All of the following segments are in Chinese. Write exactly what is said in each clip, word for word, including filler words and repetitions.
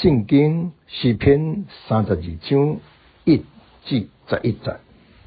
圣经诗篇三十二章一至十一节，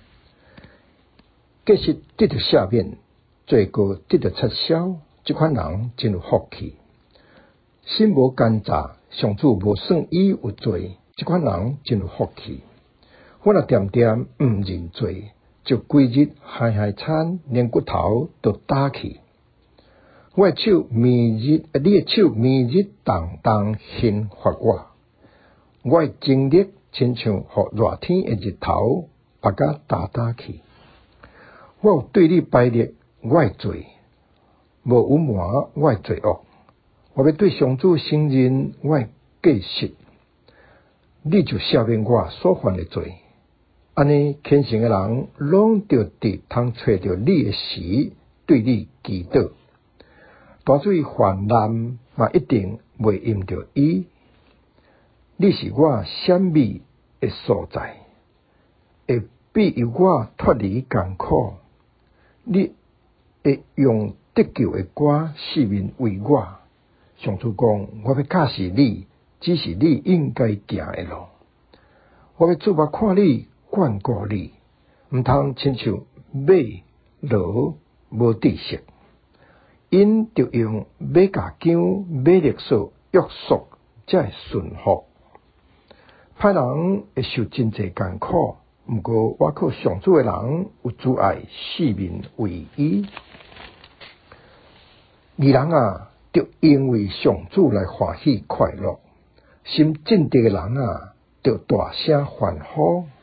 假使得到赦免，罪过得到撤销，这款人真有福气。心无奸诈，上主无算伊有罪，这款人真有福气。我若点点毋认罪，就规日害害惨，连骨头都打去。我的手明日，你的手明日动动刑罚我。我的精力亲像互热天的日头，把甲打打去。我有对你排列我的罪，无隐瞒我的罪恶。我要对上主承认我的过失，你就赦免我所犯的罪。安尼虔诚的人，拢着伫通找着你的时，对你祈祷。大水泛滥，嘛一定袂淹着伊。你是我闪避的所在，会庇佑我脱离艰苦。你会用得救的歌四面为我。上主讲，我要教示你，只是你应该行的路。我要注目看你，眷顾你，毋通亲像马骡无知识。因着用马甲姜、马力所约束，才会顺服。歹人会受真济艰苦，毋过我靠上主的人有阻碍，四面为伊。义人啊，着因为上主来欢喜快乐；心正直的人啊，着大声欢呼。